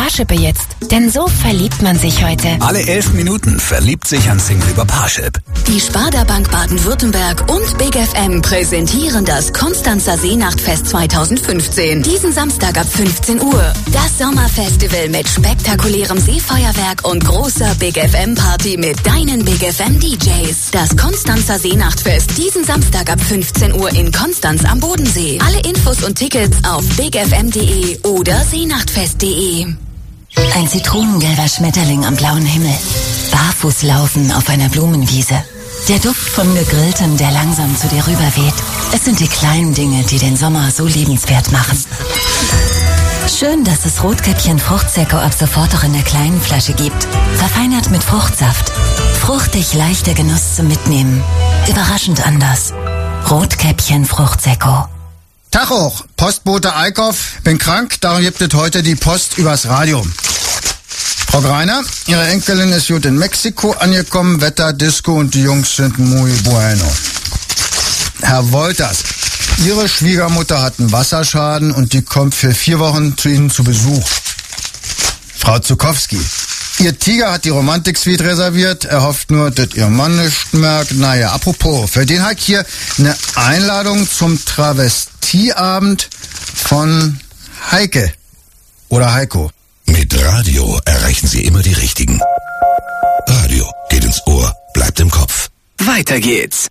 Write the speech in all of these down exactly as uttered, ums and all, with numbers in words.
Parship jetzt. Denn so verliebt man sich heute. Alle elf Minuten verliebt sich ein Single über Parship. Die Sparda Bank Baden-Württemberg und Big F M präsentieren das Konstanzer Seenachtfest zweitausendfünfzehn. Diesen Samstag ab fünfzehn Uhr. Das Sommerfestival mit spektakulärem Seefeuerwerk und großer Big F M Party mit deinen Big F M D Js. Das Konstanzer Seenachtfest diesen Samstag ab fünfzehn Uhr in Konstanz am Bodensee. Alle Infos und Tickets auf big f m punkt d e oder seenachtfest punkt d e. Ein zitronengelber Schmetterling am blauen Himmel. Barfuß laufen auf einer Blumenwiese. Der Duft von Gegrilltem, der langsam zu dir rüberweht. Es sind die kleinen Dinge, die den Sommer so liebenswert machen. Schön, dass es Rotkäppchen Fruchtsäcko ab sofort auch in der kleinen Flasche gibt. Verfeinert mit Fruchtsaft. Fruchtig leichter Genuss zum Mitnehmen. Überraschend anders. Rotkäppchen Fruchtsäcko. Tag hoch, Postbote Eickhoff. Bin krank, darum gibt es heute die Post übers Radio. Frau Greiner, Ihre Enkelin ist gut in Mexiko angekommen. Wetter, Disco und die Jungs sind muy bueno. Herr Wolters, Ihre Schwiegermutter hat einen Wasserschaden und die kommt für vier Wochen zu Ihnen zu Besuch. Frau Zukowski, Ihr Tiger hat die Romantik-Suite reserviert. Er hofft nur, dass Ihr Mann nicht merkt. Naja, apropos, für den hat hier eine Einladung zum Travestieabend von Heike. Oder Heiko. Mit Radio erreichen Sie immer die Richtigen. Radio geht ins Ohr, bleibt im Kopf. Weiter geht's.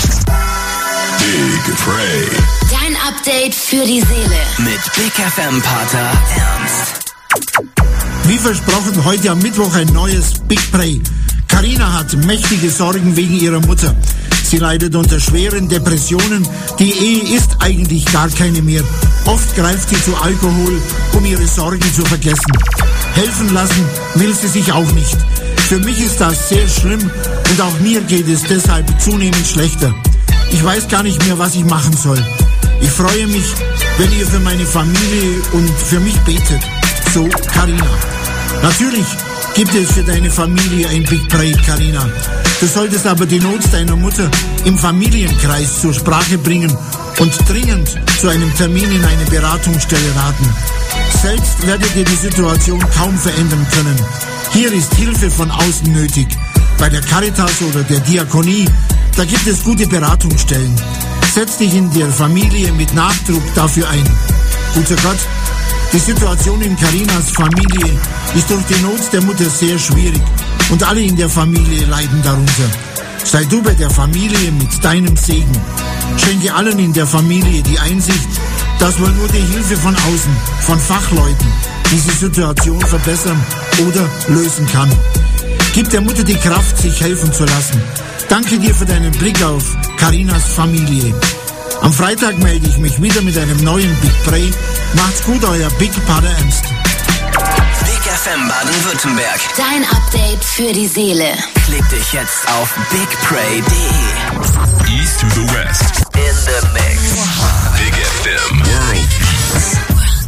Big Pray. Dein Update für die Seele. Mit Big F M-Pater Ernst. Wie versprochen, heute am Mittwoch ein neues Big Pray. Carina hat mächtige Sorgen wegen ihrer Mutter. Sie leidet unter schweren Depressionen. Die Ehe ist eigentlich gar keine mehr. Oft greift sie zu Alkohol, um ihre Sorgen zu vergessen. Helfen lassen will sie sich auch nicht. Für mich ist das sehr schlimm und auch mir geht es deshalb zunehmend schlechter. Ich weiß gar nicht mehr, was ich machen soll. Ich freue mich, wenn ihr für meine Familie und für mich betet. So, Carina. Natürlich gibt es für deine Familie ein Big Pray, Carina. Du solltest aber die Not deiner Mutter im Familienkreis zur Sprache bringen und dringend zu einem Termin in eine Beratungsstelle raten. Selbst werdet ihr die Situation kaum verändern können. Hier ist Hilfe von außen nötig. Bei der Caritas oder der Diakonie, da gibt es gute Beratungsstellen. Setz dich in der Familie mit Nachdruck dafür ein. Guter Gott, die Situation in Carinas Familie ist durch die Not der Mutter sehr schwierig und alle in der Familie leiden darunter. Sei du bei der Familie mit deinem Segen. Schenke allen in der Familie die Einsicht, dass man nur die Hilfe von außen, von Fachleuten, diese Situation verbessern oder lösen kann. Gib der Mutter die Kraft, sich helfen zu lassen. Danke dir für deinen Blick auf Carinas Familie. Am Freitag melde ich mich wieder mit einem neuen Big Pray. Macht's gut, euer Big Pater Ernst. Big F M Baden-Württemberg. Dein Update für die Seele. Klick dich jetzt auf big pray punkt d e. East to the West. In the mix. Big F M World Beats.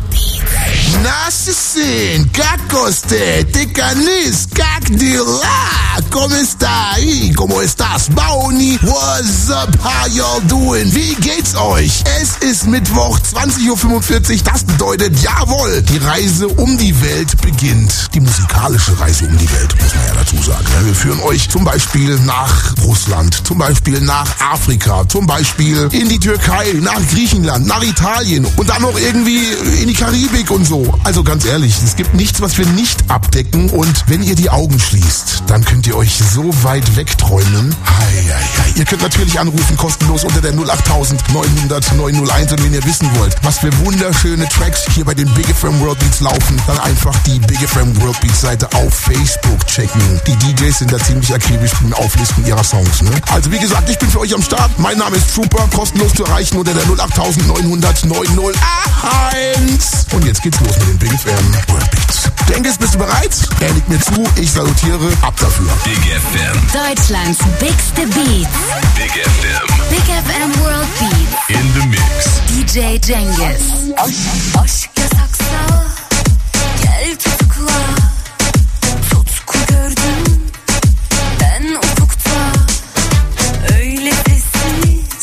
Nascin, Cacoste, Tecanis, Cacdila, ¿cómo está ahí? ¿Cómo estás? Bauni, what's up? How y'all doing? Wie geht's euch? Es ist Mittwoch, zwanzig Uhr fünfundvierzig, das bedeutet, jawohl, die Reise um die Welt beginnt. Die musikalische Reise um die Welt, muss man ja dazu sagen. Wir führen euch zum Beispiel nach Russland, zum Beispiel nach Afrika, zum Beispiel in die Türkei, nach Griechenland, nach Italien und dann noch irgendwie in die Karibik und so. Also ganz ehrlich, es gibt nichts, was wir nicht abdecken und wenn ihr die Augen schließt, dann könnt ihr euch so weit wegträumen. Hei, hei, hei. Ihr könnt natürlich anrufen, kostenlos unter der null acht neunhundert neunhunderteins und wenn ihr wissen wollt, was für wunderschöne Tracks hier bei den Big F M World Beats laufen, dann einfach die Big F M World Beats Seite auf Facebook checken. Die D Js sind da ziemlich akribisch beim Auflisten ihrer Songs, ne? Also wie gesagt, ich bin für euch am Start. Mein Name ist Trooper, kostenlos zu erreichen unter der null acht neunhundert neunhunderteins. Und jetzt geht's los mit den Big F M World Beats. Denkes, bist du bereit? Er liegt mir zu, ich salutiere, ab dafür. Big F M. Deutschlands bigste Beats. Big F M. Big F M World Beats. In the mix. D J Cengiz. Aşk yasaksa gel tutukla. Tutku gördüm ben ufukta. Öyle sessiz,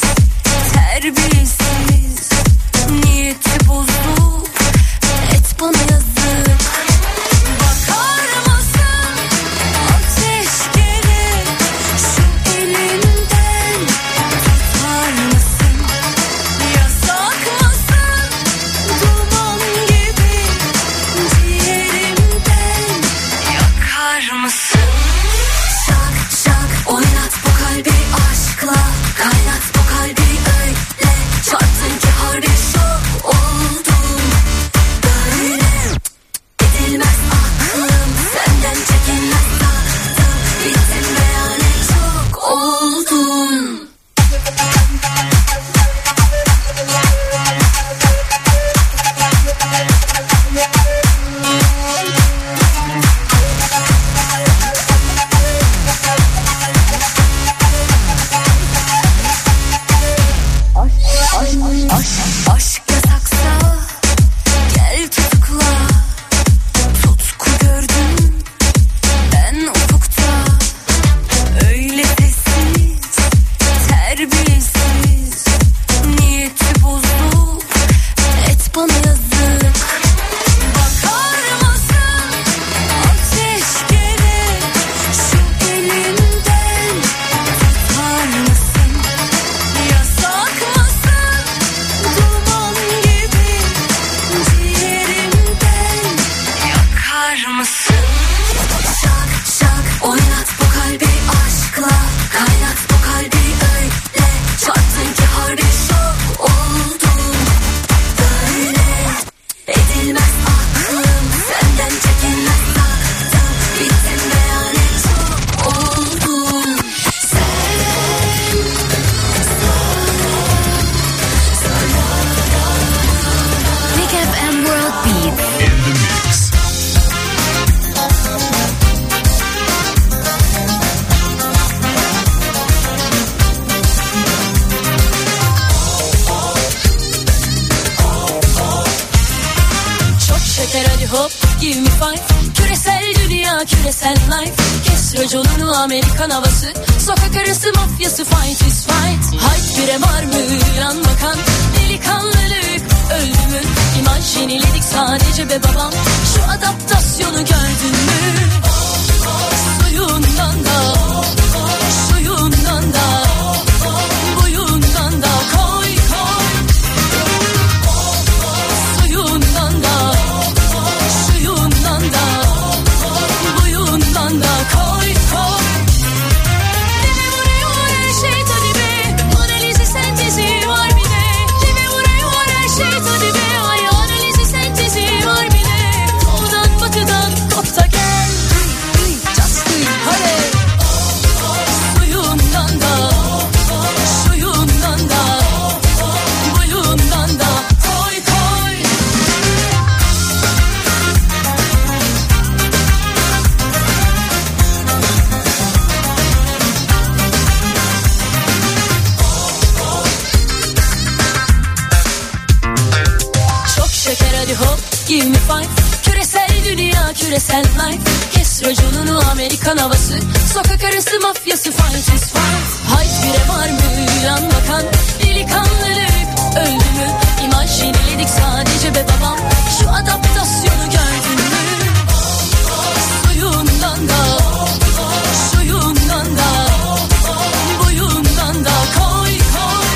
terbiyesiz. Niyeti bozup et bana yazık. var mısın? Şak şak oynat bu kalbi aşkla, kaynat bu kalbi öyle çarptın ki harbi şok oldum. Böyle edilmez aklım, senden çekinmez taktım, bittim beyanet çok oldum. Sen Big F M World Beat. In the mix. Çok şeker hadi hop give me five. Küresel dünya küresel life. Kes raconunu Amerikan havası. Sokak arası mafyası fight is fight. Hayt bire var mı yan bakan. Delikanlılık öldü mü? İmaj yeniledik sadece be babam. Şu adaptasyonu gördün mü? Suyundan da suyundan da buyundan da koy koy. Suyundan da suyundan da buyundan da koy koy. Deme vuruyor her şey tadı be. Analizi sentezi var bir de. Deme vuruyor her şey tadı be. Ay analizi sentezi var bir de. Doğudan batıdan kop da gel. Just do it hadi. Suyundan da suyundan da buyundan da koy koy. Çok şeker hadi hop give me five. Küresel dünya küresel life. Kes raconunu Amerikan havası. Sokak arası mafyası fight is fight. Hayt bire var mı yan bakan. Delikanlılık öldü mü? İmaj yeniledik sadece be babam. Şu adaptasyonu gördün mü? Suyundan da suyundan da buyundan da koy koy.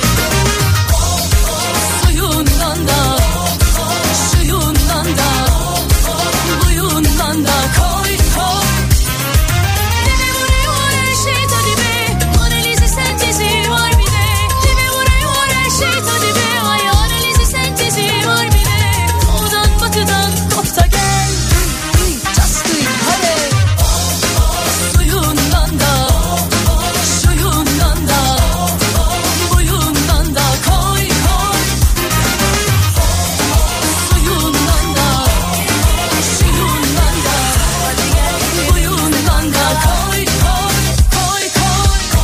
Suyundan da suyundan da buyundan da koy koy. Deme vuruyor her şey tadı be. Analizi sentezi var bir de. Deme vuruyor her şey tadı be. Ay analizi sentezi var bir de. Doğudan batıdan kop da gel. Just do it hadi. Suyundan da suyundan da buyundan da koy koy. Suyundan da suyundan da buyundan da koy koy koy koy.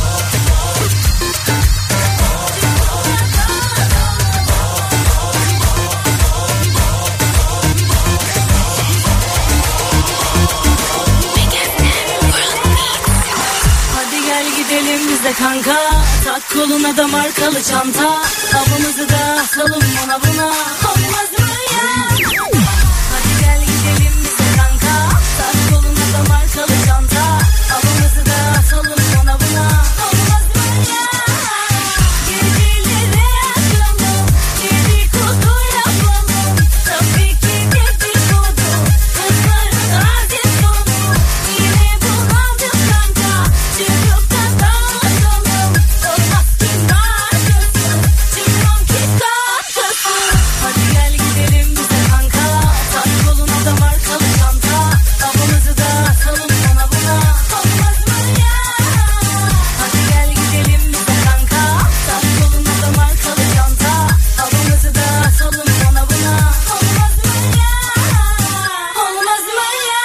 Hadi gel gidelim biz de kanka. Tak koluna da markalı çanta. Avımızı da asalım ona buna. Olmaz mı ya? Hadi gel gidelim biz de kanka. Tak koluna da markalı çanta. Avımızı da asalım ona buna. Olmaz mı ya? Geceleri yakalım. Dedikodu yapalım. Tabii ki dedikodu. Kızların aziz sonu. Yine bunaldık kanka. Çıkıp da dağıtalım. Olmaz ki narsızsın. Çıkmam ki kankasın. Hadi gel gidelim biz de kanka. Tak koluna da markalı çanta. Avımızı da asalım ona buna. Olmaz mı ya? Hadi gel gidelim biz de kanka. Tak koluna da markalı çanta. Avımızı da asalım ona buna. Olmaz mı ya? Olmaz mı ya?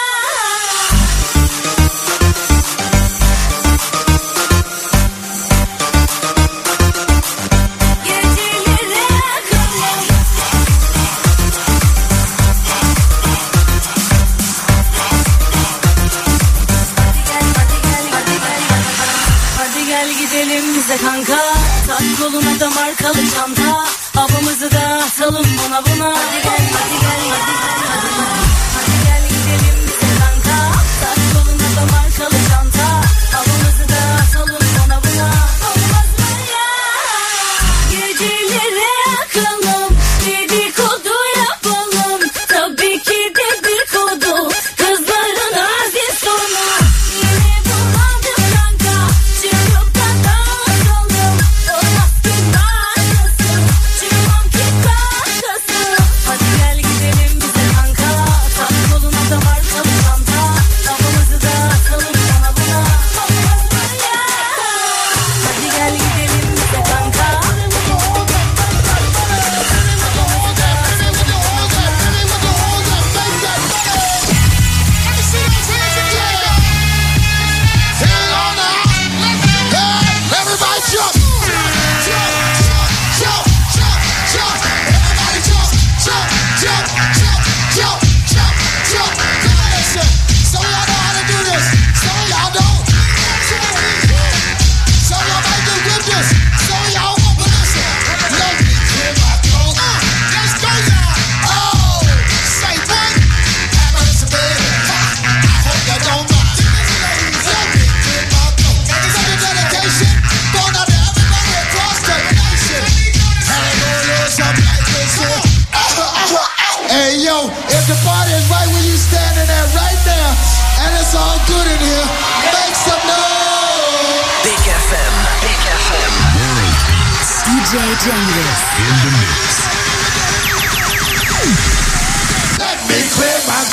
Geceleri yakalım. Hadi gel gidelim bize kanka. Tak koluna da markalı çanta. Avımızı da atalım ona buna. Hadi gel hadi gel hadi gel hadi gel. Hadi gel gidelim bize kanka. Tak koluna da markalı çanta. Avımızı da atalım ona buna. Olmaz mı ya? Geceleri yakalım. Dedikodu yapalım. Tabii ki dedikodu. J Cengiz. In the mix. Let me clear my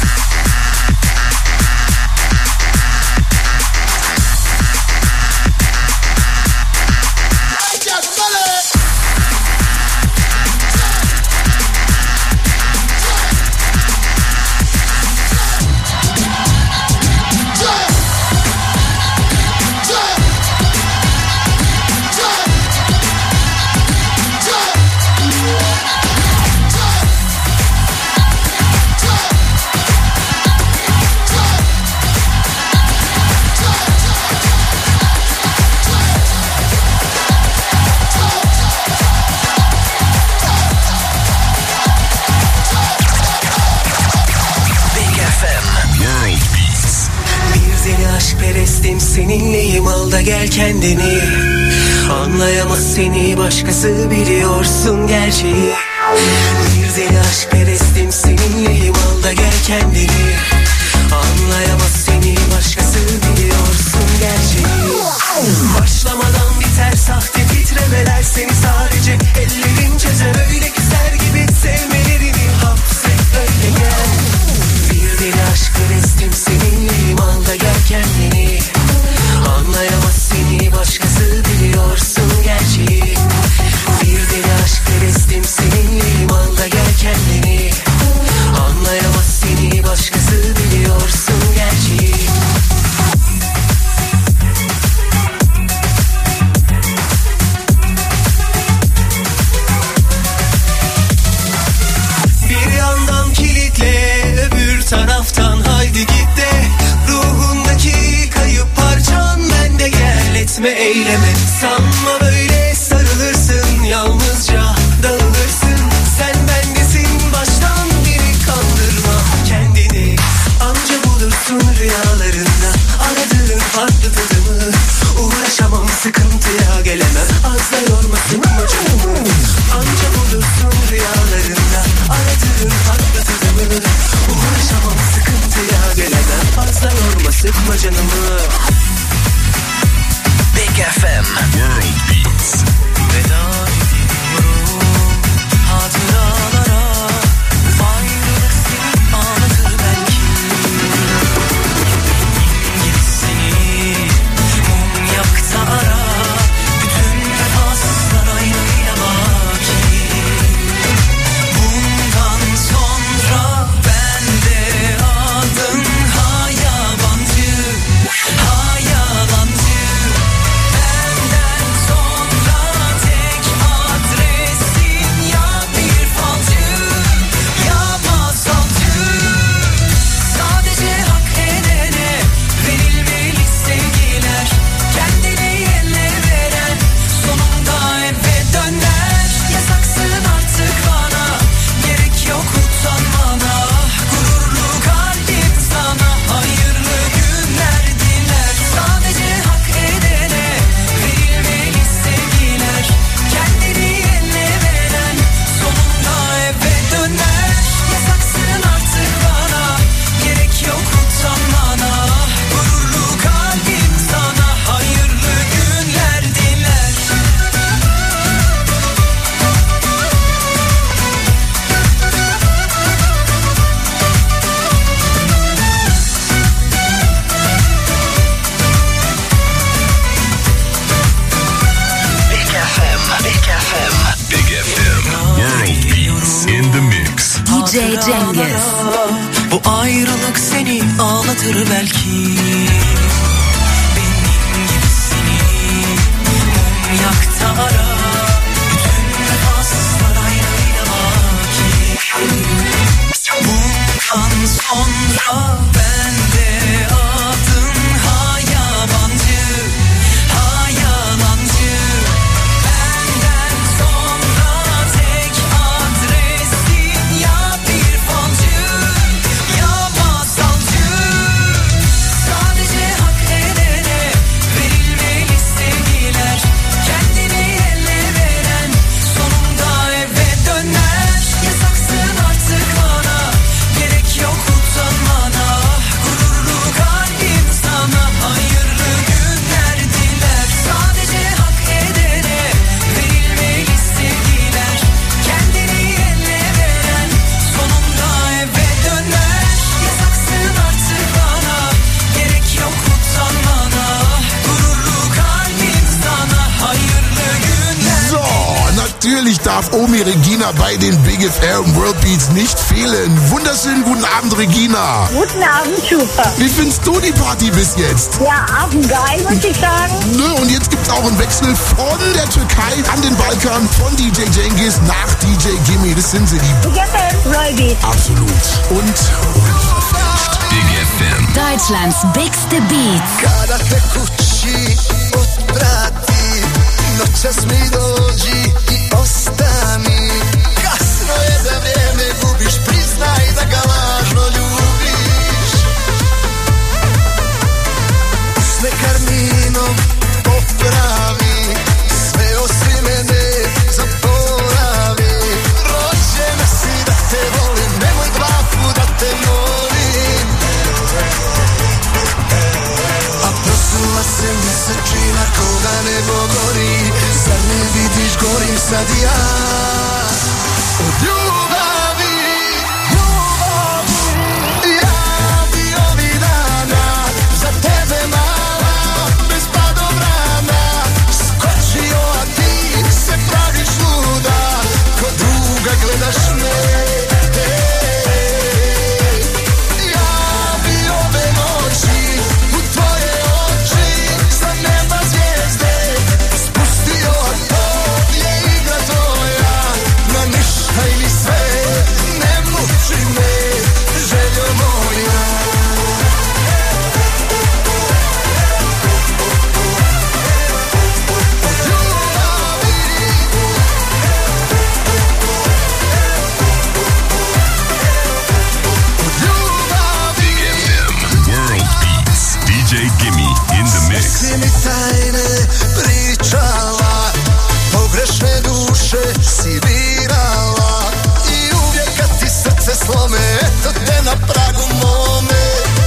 seninleyim, al da gel kendini. Anlayamaz seni başkası, biliyorsun gerçeği. Bir deli aşk perestim, seninleyim, al da gel kendini. Anlayamaz seni başkası, biliyorsun gerçeği. Başlamadan biter sahte titremeler, seni sadece ellerin çözer. Öyle güzel gibi sevmelerini hapset, öyle gel. Bir deli aşk perestim, seninleyim, al da gel kendini. Anlayamaz seni başkası, biliyorsun gerçeği. Bir deli aşk perestim, seninleyim, al da gel kendini. Anlayamaz seni başkası, biliyorsun gerçeği. Bir yandan kilitle, öbür taraftan haydi git de. Ruhundaki kayıp parçan bende, gel etme eyleme. Sanma böyle sarılırsın, yalnızca dağılırsın. Sen bendesin baştan beri, kandırma kendini. Anca bulursun rüyalarında aradığın farklı tadımı. Uğraşamam sıkıntıya gelemem, az da yorma sıkma canımı. Anca bulursun rüyalarında aradığın farklı tadımı. Uğraşamam sıkıntıya gelemem, az da yorma sıkma canımı. Big F M World Beats. Veda ediyorum hatıralara. Ayrılık seni ağlatır belki. Gibi seni mum yakta ara. Bütün vefasızlar aynıyla baki. Bundan sonra bende adın ha yabancı, ha yalancı. Benden sonra tek adresin ya bir falcı, ya masalcı. Sadece hak edene verilmeli sevgiler. Kendini eline veren sonunda eve döner. Yasaksın artık bana, gerek yok utanmana. Gururlu kalbim sana hayırlı günler diler. Sadece hak edene verilmeli sevgiler. Kendini eline veren sonunda eve döner. Yasaksın artık bana, gerek yok utanmana. Gururlu kalbim sana hayırlı günler diler. Big F M, Big F M. Big F M World Beats. In the mix. D J Cengiz. Bu ayrılık seni ağlatır belki. Benim gibi seni mum yakta ara. Bütün vefasızlar aynıyla baki. Bundan sonra bende adın ha yabancı, ha yalancı. Benden sonra tek adresin ya bir falcı, ya masalcı. Sadece hak edene verilmeli sevgiler. Kendini eline veren sonunda eve döner. Yasaksın artık darf Omi Regina bei den Big F M World Beats nicht fehlen. Wunderschönen guten Abend, Regina. Guten Abend, Super. Wie findest du die Party bis jetzt? Ja, affengeil, muss ich sagen. Ne, und jetzt gibt's auch einen Wechsel von der Türkei an den Balkan, von D J Cengiz nach D J Gimme. Das sind sie, die Big F M World Beats. absolut und unverfälscht. Big F M. Deutschlands bigste Beats. Kada te kući otprati, noćas mi dođi i ostani. Kasno je da vrijeme gubiš, priznaj da ga lažno ljubiš. Usne karminom popravi, sve osim mene zaboravi. Rođena si da te volim, nemoj dva puta te molim. A prosila se mjesečina koga nebo gori, zar ne vidiš gorim sad ja od ljubavi, ljubavi. Ja bi ovih dana za tebe mala, bez padobrana skočio, a ti se praviš luda, ko druga gledaš me. Ja bi ove noći u tvoje oči sa neba zvijezde spustio, a to je igra tvoja, na ništa ili sve, ne muči me, željo moja. Big F M World Beats. D J Gimme in the mix. Si mi tajne pričala, pogrešne duše si birala, i uvijek kad ti srce slome, eto te na pragu mome.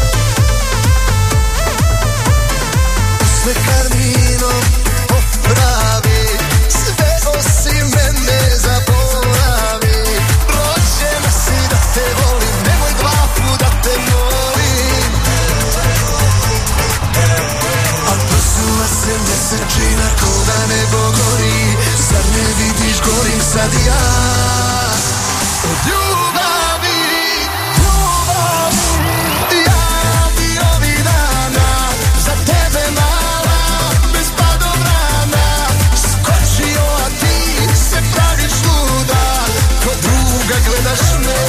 Usne karminom popravi, sve osim mene zaboravi. Rođena si da te volim, nemoj dva puta te molim. A prosila se mjesečina koga nebo gori, zar ne vidiš gorim sad ja od ljubavi, ljubavi. Ja bi ovih dana za tebe mala, bez padobrana skočio, a ti se praviš luda, ko druga gledaš me.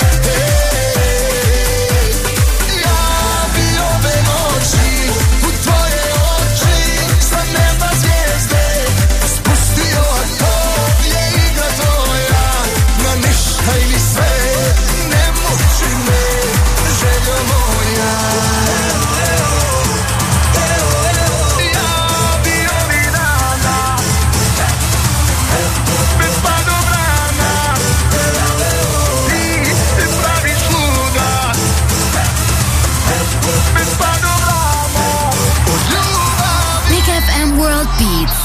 Ja bi ove noći u tvoje oči sa neba zvijezde spustio, a to je igra tvoja, na ništa ili sve, ne muči me, željo moja. Ja bi ovih dana bez padobrana, ti se praviš luda, bez padobrana od ljubavi. Big F M World Beats.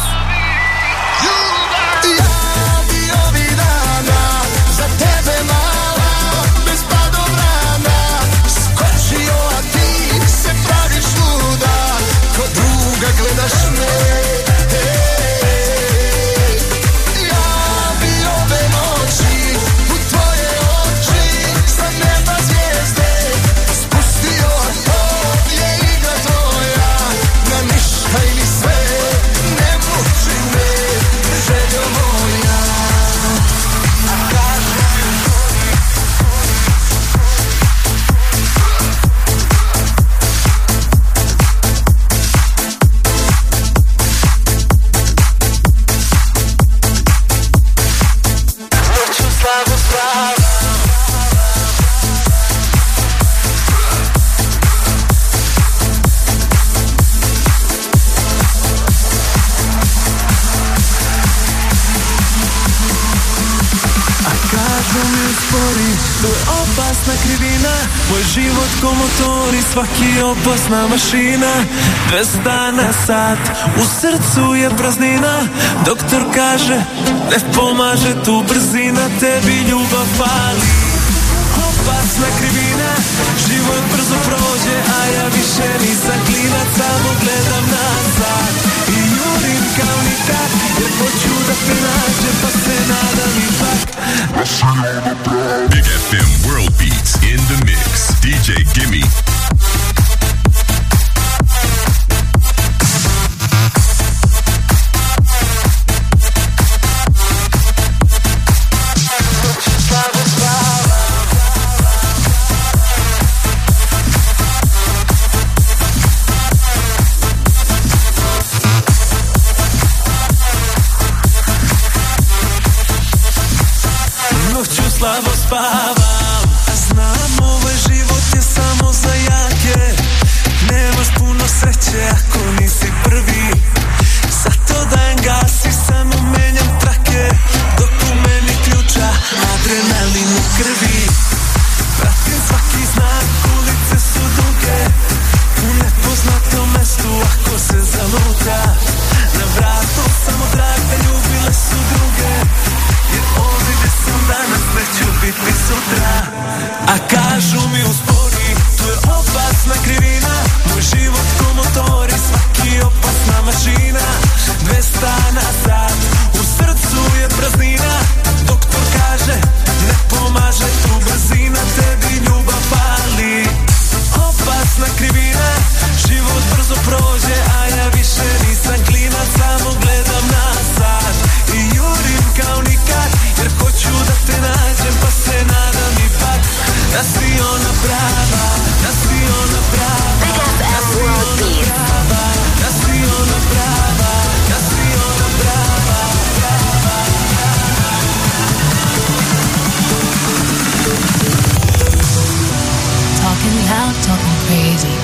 Ja bi ovih dana za tebe mala, bez padobrana skočio, a ti se praviš luda, ko druga gledaš me. Ja bi ove noći u tvoje oči sa neba zvijezde spustio, a to je igra tvoja, na ništa ili sve, ne muči me, željo moja. A kažem noću slavu slavu. A kažu mi uspori, to je opasna krivina, moj život ko motor i svaki opasna mašina. Dvesta na sat, u srcu je praznina, doktor kaže, ne pomaže tu brzina, tebi ljubav fali. Opasna krivina, život brzo prođe, a ja više nisam klinac, samo gledam nazad i jurim kao nikad, jer hoću da te nađem, pa se nadam Big F M World Beats in the mix. D J Gimme. Slabo spavam, a znam ovaj život je samo za jake. Nemaš puno sreće ako nisi prvi, zato dajem gas i samo menjam trake, dok u meni ključa adrenalin u krvi. Pratim svaki znak, ulice su duge, u nepoznatom mestu ako se zaluta. Na vratu samo traka, ljubile su druge, jer ovdje gdje sam danas neću biti sutra. A kažu mi uspori, to je opasna krivina, moj život ko motori, svaki opasna mašina. Dvesta na sat, u srcu je praznina, doktor kaže ne pomaže tu brzina, tebi ljubav pali. Opasna krivina, život brzo prođe, a ja više nisam klinac, samo gledam na sat i jurim kao nikad, jer hoću da te nađem, pa se nadam ipak da si ona prava, da si ona prava, da si ona prava, da si ona prava, da si ona prava, prava, Talking loud, talking crazy.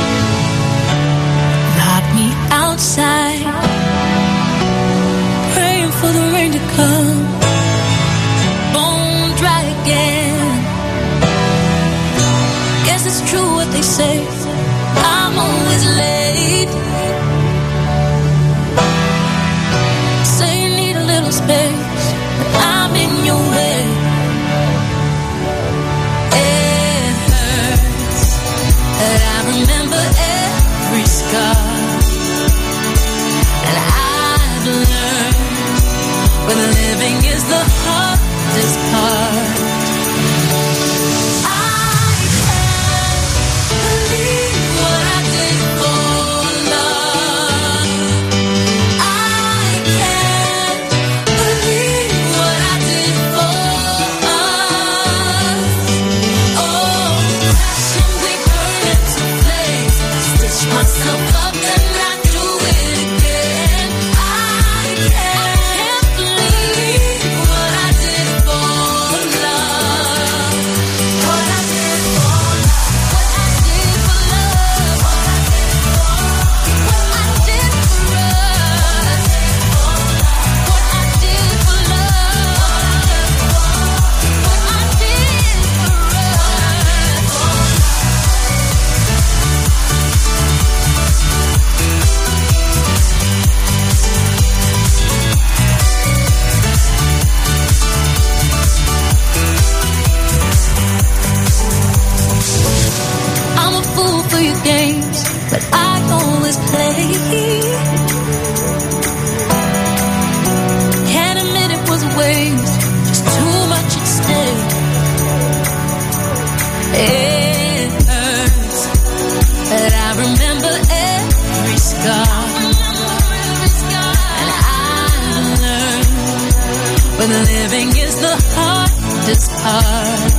Lock me outside, praying for the rain to come. Bone dry again. Guess it's true what they say, I'm always late. Say you need a little space, but I'm in your way. It hurts that I remember every scar, and I've learned when living is the hardest part. I can't believe what I did for love. I can't believe what I did for us. Oh, crashing, we burn into flames. Stitch myself up and I do it again. I can't believe what I did for love. What I did for love. What I did for love. What I did for What I did for us. What I did for love. What I did for us. I'm a fool for your games, but I always play. Can't admit it was a waste, just too much at stake. It hurts that I remember every scar, and I learned when living is the hardest part.